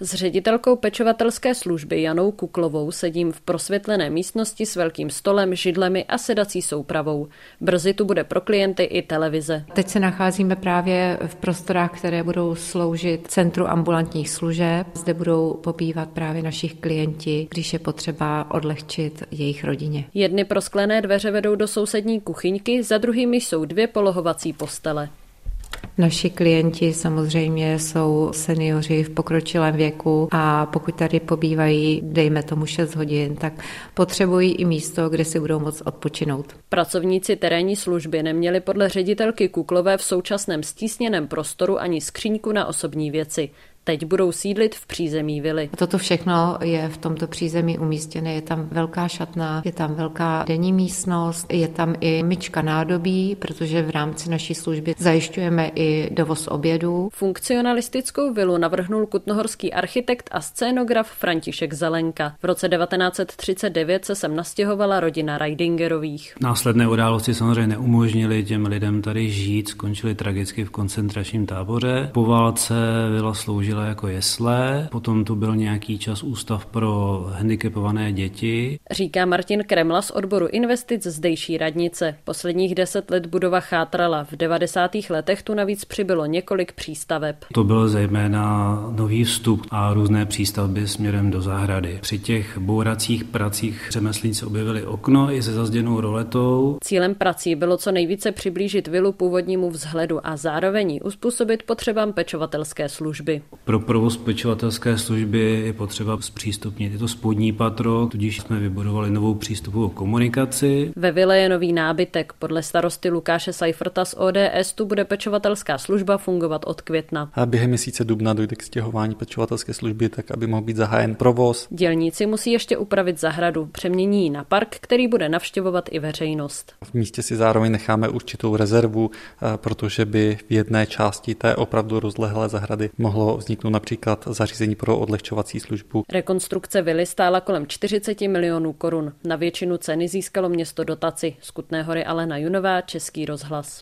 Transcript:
S ředitelkou pečovatelské služby Janou Kuklovou sedím v prosvětlené místnosti s velkým stolem, židlemi a sedací soupravou. Brzy tu bude pro klienty i televize. Teď se nacházíme právě v prostorách, které budou sloužit Centru ambulantních služeb. Zde budou pobývat právě našich klienti, když je potřeba odlehčit jejich rodině. Jedny prosklené dveře vedou do sousední kuchyňky, za druhými jsou 2 polohovací postele. Naši klienti samozřejmě jsou seniori v pokročilém věku a pokud tady pobývají, dejme tomu 6 hodin, tak potřebují i místo, kde si budou moct odpočinout. Pracovníci terénní služby neměli podle ředitelky Kuklové v současném stísněném prostoru ani skříňku na osobní věci. Teď budou sídlit v přízemí vily. Toto všechno je v tomto přízemí umístěné. Je tam velká šatna, je tam velká denní místnost, je tam i myčka nádobí, protože v rámci naší služby zajišťujeme i dovoz obědů. Funkcionalistickou vilu navrhnul kutnohorský architekt a scénograf František Zelenka. V roce 1939 se sem nastěhovala rodina Reidingerových. Následné události samozřejmě neumožnily těm lidem tady žít, skončili tragicky v koncentračním táboře. Po válce vila sloužila jako jesle, potom tu byl nějaký čas ústav pro handicapované děti. Říká Martin Kremla z odboru investic zdejší radnice. Posledních 10 let budova chátrala. V 90. letech tu navíc přibylo několik přístaveb. To byl zejména nový vstup a různé přístavby směrem do zahrady. Při těch bouracích pracích řemeslníci objevili okno i se zazděnou roletou. Cílem prací bylo co nejvíce přiblížit vilu původnímu vzhledu a zároveň uspůsobit potřebám pečovatelské služby. Pro provoz pečovatelské služby je potřeba zpřístupnit to spodní patro, tudíž jsme vybudovali novou přístupovou komunikaci. Ve vile je nový nábytek. Podle starosty Lukáše Seiferta z ODS tu bude pečovatelská služba fungovat od května. A během měsíce dubna dojde k stěhování pečovatelské služby, tak aby mohl být zahájen provoz. Dělníci musí ještě upravit zahradu. Přemění ji na park, který bude navštěvovat i veřejnost. V místě si zároveň necháme určitou rezervu, protože by v jedné části té opravdu rozlehlé zahrady mohlo vzniknout například zařízení pro odlehčovací službu. Rekonstrukce vily stála kolem 40 milionů korun. Na většinu ceny získalo město dotaci. Z Kutné Hory Alena Junová, Český rozhlas.